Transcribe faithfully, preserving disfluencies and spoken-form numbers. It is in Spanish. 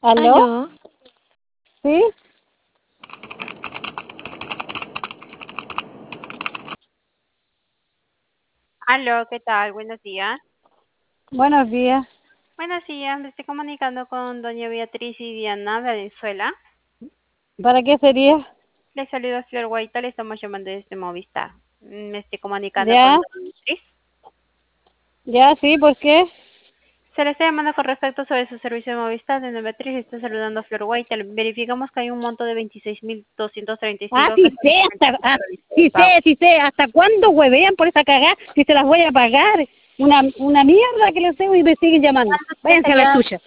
¿Aló? Aló, ¿Sí? Aló, ¿qué tal? Buenos días. Buenos días. Buenos días, me estoy comunicando con doña Beatriz y Diana de Venezuela. ¿Para qué sería? Les saludo Flor Guaita, le estamos llamando desde Movistar. Mm, Me estoy comunicando con ¿Ya? doña Beatriz. ¿Ya? ¿Sí? ¿Por qué? Se le está llamando con respecto sobre su servicio de Movistar. Doña Beatriz le está saludando a Flor Guaita. Verificamos que hay un monto de veintiséis mil doscientos treinta y Ah, cinco sí que sé, solamente hasta, ah, realizó el sí sé, pago. sí sé. ¿Hasta cuándo huevean por esa cagada? Si se las voy a pagar. Una, una mierda que les tengo y me siguen llamando. ¿Cuándo cree Váyanse que a la ya chucha.